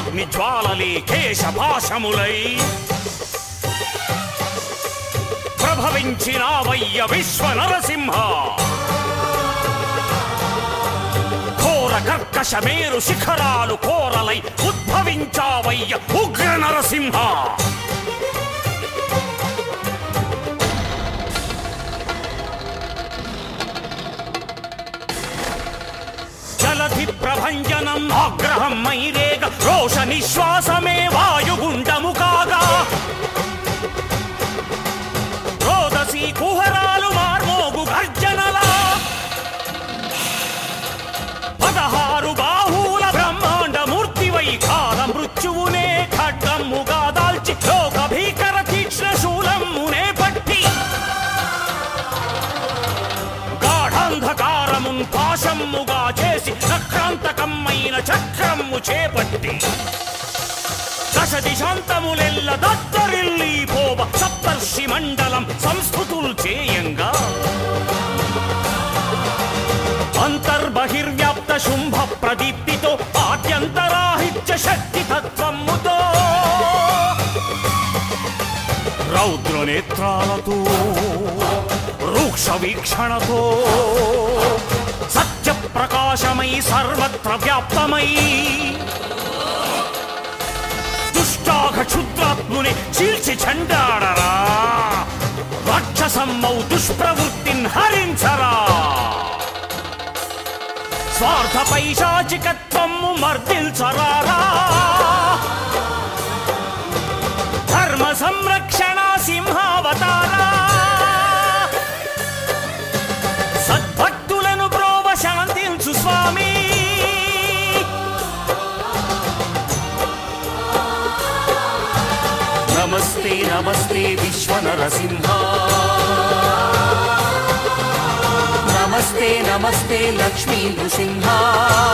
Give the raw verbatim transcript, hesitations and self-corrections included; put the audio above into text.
అగ్ని జ్వాలలే కేశభాషములై ప్రభవించినావయ్య విశ్వ నరసింహ ఘోర కర్కశ మేరు శిఖరాలు కోరలై ఉద్భవించావయ్య ఉగ్ర నరసింహ జలధి ప్రభంజనం ఆగ్రహం మైరేగ రోష నిశ్వాసమే వాయుగుండము కాగా రోదసి కుహరాలు మార్మోగు గర్జనలా పదహారు బాహువుల బ్రహ్మాండ మూర్తివై కాల మృత్యువునే ఖడ్గమ్ముగా దాల్చి లోక భీకర తీక్ష్ణ శూలమ్మునే పట్టి గాఢాంధకారమున్ పాశమ్ముగా చేసి నక్రాంతకమ్మైన చక్రమ్ము చేపట్టి దశ దిశాంతములెల్ల దత్తరిల్లి పోవ సప్తర్షి మండలం సంస్కృతులు చేయంగా అంతర్బహిర్వ్యాప్త శుంభ ప్రదీప్తితో ఆద్యంతరాహిత్య శక్తి తత్వముతో రౌద్ర నేత్రాలతో రూక్ష వీక్షణతో సత్య ప్రకాశమై సర్వత్ర వ్యాప్తమై దుష్టాఘ క్షుద్రాత్ముని చీల్చి చండాడరా రాక్షసమ్మౌ దుష్ప్రవృత్తిన్ హరించరా స్వార్థ పైశాచికత్వము మర్దించరారా ధర్మ సంరక్షణ సింహావతారా సద్భక్తులను ప్రోవ శాంతించు స్వామి నమస్తే నమస్తే విశ్వ నరసింహ నమస్తే నమస్తే లక్ష్మీ నృసింహ